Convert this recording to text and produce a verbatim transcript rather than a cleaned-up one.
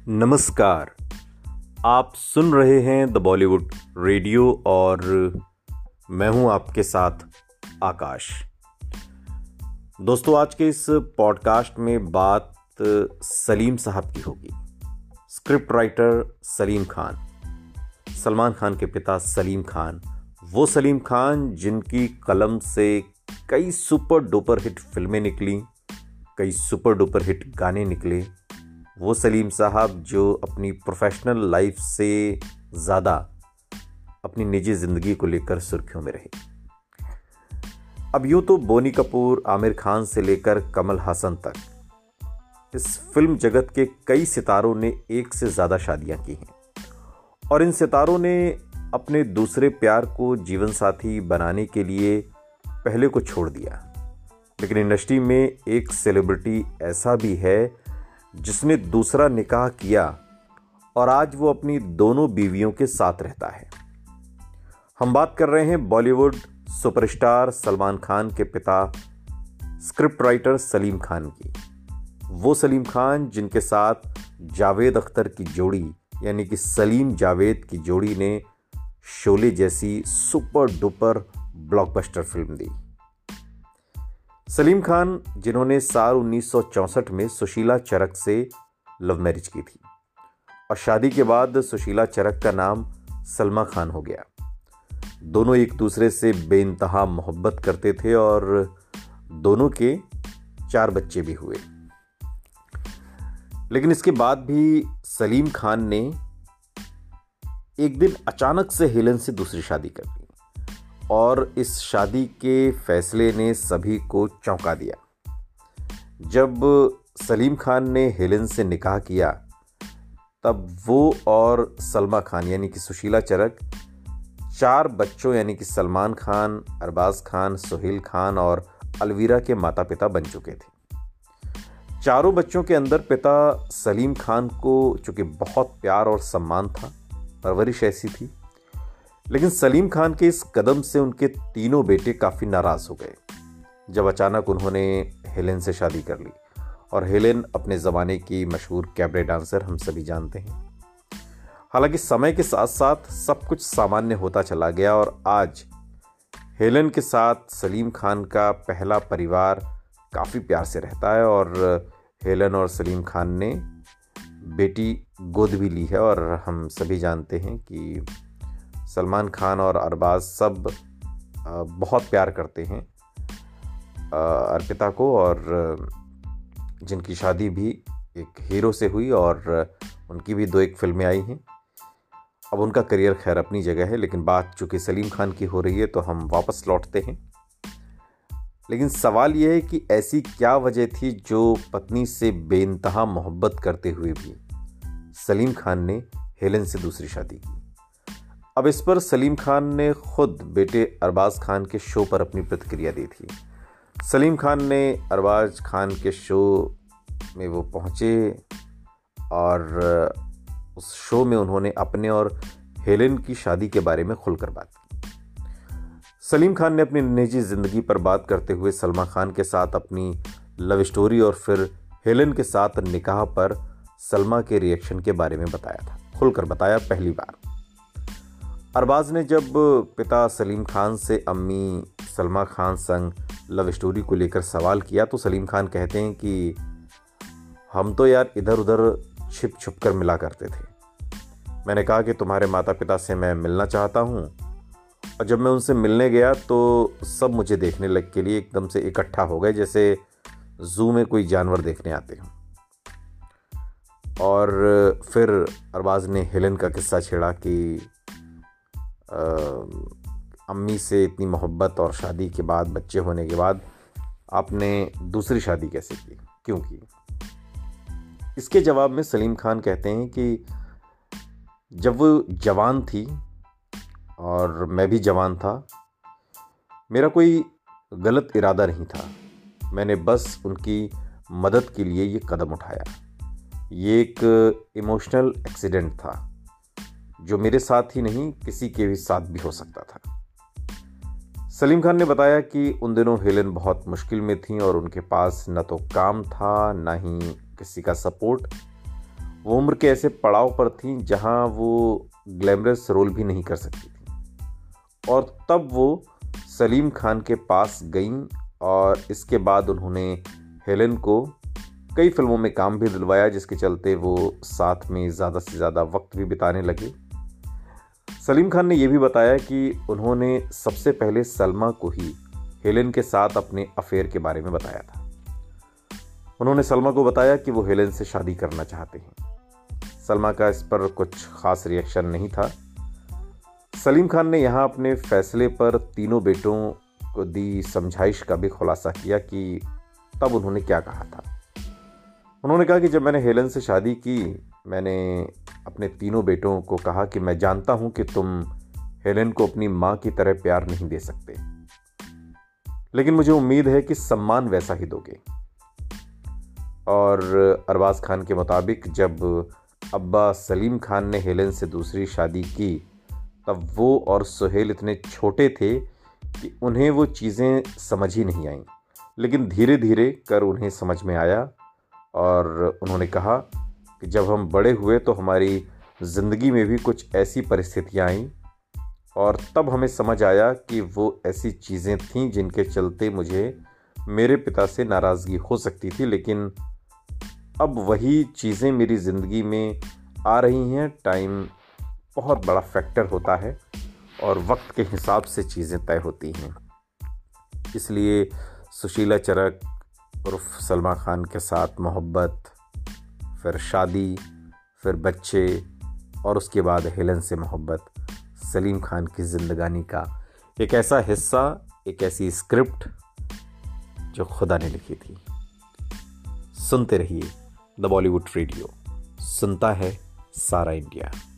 नमस्कार। आप सुन रहे हैं द बॉलीवुड रेडियो और मैं हूं आपके साथ आकाश। दोस्तों, आज के इस पॉडकास्ट में बात सलीम साहब की होगी। स्क्रिप्ट राइटर सलीम खान, सलमान खान के पिता सलीम खान, वो सलीम खान जिनकी कलम से कई सुपर डुपर हिट फिल्में निकली, कई सुपर डुपर हिट गाने निकले। वो सलीम साहब जो अपनी प्रोफेशनल लाइफ से ज़्यादा अपनी निजी ज़िंदगी को लेकर सुर्खियों में रहे। अब यूँ तो बोनी कपूर, आमिर खान से लेकर कमल हासन तक इस फिल्म जगत के कई सितारों ने एक से ज़्यादा शादियां की हैं और इन सितारों ने अपने दूसरे प्यार को जीवन साथी बनाने के लिए पहले को छोड़ दिया। लेकिन इंडस्ट्री में एक सेलिब्रिटी ऐसा भी है जिसने दूसरा निकाह किया और आज वो अपनी दोनों बीवियों के साथ रहता है। हम बात कर रहे हैं बॉलीवुड सुपरस्टार सलमान खान के पिता स्क्रिप्ट राइटर सलीम खान की। वो सलीम खान जिनके साथ जावेद अख्तर की जोड़ी यानी कि सलीम जावेद की जोड़ी ने शोले जैसी सुपर डुपर ब्लॉकबस्टर फिल्म दी। सलीम खान जिन्होंने साल उन्नीस सौ चौंसठ में सुशीला चरक से लव मैरिज की थी और शादी के बाद सुशीला चरक का नाम सलमा खान हो गया। दोनों एक दूसरे से बेइंतहा मोहब्बत करते थे और दोनों के चार बच्चे भी हुए। लेकिन इसके बाद भी सलीम खान ने एक दिन अचानक से हेलन से दूसरी शादी कर ली और इस शादी के फैसले ने सभी को चौंका दिया। जब सलीम खान ने हेलन से निकाह किया तब वो और सलमा खान यानी कि सुशीला चरक चार बच्चों यानी कि सलमान खान, अरबाज खान, सोहेल खान और अलवीरा के माता पिता बन चुके थे। चारों बच्चों के अंदर पिता सलीम खान को चूंकि बहुत प्यार और सम्मान था, परवरिश ऐसी थी, लेकिन सलीम खान के इस कदम से उनके तीनों बेटे काफ़ी नाराज़ हो गए जब अचानक उन्होंने हेलेन से शादी कर ली। और हेलेन अपने ज़माने की मशहूर कैबरे डांसर हम सभी जानते हैं। हालांकि समय के साथ साथ सब कुछ सामान्य होता चला गया और आज हेलेन के साथ सलीम खान का पहला परिवार काफ़ी प्यार से रहता है और हेलेन और सलीम खान ने बेटी गोद भी ली है। और हम सभी जानते हैं कि सलमान खान और अरबाज सब बहुत प्यार करते हैं अर्पिता को और जिनकी शादी भी एक हीरो से हुई और उनकी भी दो एक फिल्में आई हैं। अब उनका करियर खैर अपनी जगह है, लेकिन बात चूँकि सलीम खान की हो रही है तो हम वापस लौटते हैं। लेकिन सवाल यह है कि ऐसी क्या वजह थी जो पत्नी से बेइंतहा मोहब्बत करते हुए भी सलीम खान ने हेलेन से दूसरी शादी की। अब इस पर सलीम खान ने खुद बेटे अरबाज खान के शो पर अपनी प्रतिक्रिया दी थी। सलीम खान ने अरबाज खान के शो में वो पहुँचे और उस शो में उन्होंने अपने और हेलेन की शादी के बारे में खुलकर बात की। सलीम खान ने अपनी निजी ज़िंदगी पर बात करते हुए सलमा खान के साथ अपनी लव स्टोरी और फिर हेलेन के साथ निकाह पर सलमा के रिएक्शन के बारे में बताया था, खुलकर बताया पहली बार। अरबाज ने जब पिता सलीम खान से अम्मी सलमा खान संग लव स्टोरी को लेकर सवाल किया तो सलीम खान कहते हैं कि हम तो यार इधर उधर छिप छुप कर मिला करते थे। मैंने कहा कि तुम्हारे माता पिता से मैं मिलना चाहता हूँ और जब मैं उनसे मिलने गया तो सब मुझे देखने लग के लिए एकदम से इकट्ठा हो गए, जैसे जू में कोई जानवर देखने आते हों। और फिर अरबाज ने हेलेन का किस्सा छेड़ा कि आ, अम्मी से इतनी मोहब्बत और शादी के बाद, बच्चे होने के बाद आपने दूसरी शादी कैसे की, क्यों की? इसके जवाब में सलीम खान कहते हैं कि जब वो जवान थी और मैं भी जवान था, मेरा कोई गलत इरादा नहीं था। मैंने बस उनकी मदद के लिए ये कदम उठाया। ये एक इमोशनल एक्सीडेंट था जो मेरे साथ ही नहीं किसी के भी साथ भी हो सकता था। सलीम खान ने बताया कि उन दिनों हेलेन बहुत मुश्किल में थी और उनके पास न तो काम था न ही किसी का सपोर्ट वो उम्र के ऐसे पड़ाव पर थीं जहां वो ग्लैमरस रोल भी नहीं कर सकती थी। और तब वो सलीम खान के पास गईं और इसके बाद उन्होंने हेलेन को कई फिल्मों में काम भी दिलवाया, जिसके चलते वो साथ में ज़्यादा से ज़्यादा वक्त भी बिताने लगे। सलीम खान ने यह भी बताया कि उन्होंने सबसे पहले सलमा को ही हेलेन के साथ अपने अफेयर के बारे में बताया था। उन्होंने सलमा को बताया कि वो हेलेन से शादी करना चाहते हैं। सलमा का इस पर कुछ खास रिएक्शन नहीं था। सलीम खान ने यहाँ अपने फैसले पर तीनों बेटों को दी समझाइश का भी खुलासा किया कि तब उन्होंने क्या कहा था। उन्होंने कहा कि जब मैंने हेलेन से शादी की, मैंने अपने तीनों बेटों को कहा कि मैं जानता हूं कि तुम हेलेन को अपनी मां की तरह प्यार नहीं दे सकते, लेकिन मुझे उम्मीद है कि सम्मान वैसा ही दोगे। और अरबाज खान के मुताबिक जब अब्बा सलीम खान ने हेलेन से दूसरी शादी की, तब वो और सुहेल इतने छोटे थे कि उन्हें वो चीज़ें समझ ही नहीं आईं, लेकिन धीरे धीरे कर उन्हें समझ में आया। और उन्होंने कहा कि जब हम बड़े हुए तो हमारी ज़िंदगी में भी कुछ ऐसी परिस्थितियाँ आईं और तब हमें समझ आया कि वो ऐसी चीज़ें थीं जिनके चलते मुझे मेरे पिता से नाराज़गी हो सकती थी, लेकिन अब वही चीज़ें मेरी ज़िंदगी में आ रही हैं। टाइम बहुत बड़ा फैक्टर होता है और वक्त के हिसाब से चीज़ें तय होती हैं। इसलिए सुशीला चरक उर्फ सलमा खान के साथ मोहब्बत, फिर शादी, फिर बच्चे और उसके बाद हेलेन से मोहब्बत सलीम खान की ज़िंदगानी का एक ऐसा हिस्सा, एक ऐसी स्क्रिप्ट जो खुदा ने लिखी थी। सुनते रहिए द बॉलीवुड रेडियो, सुनता है सारा इंडिया।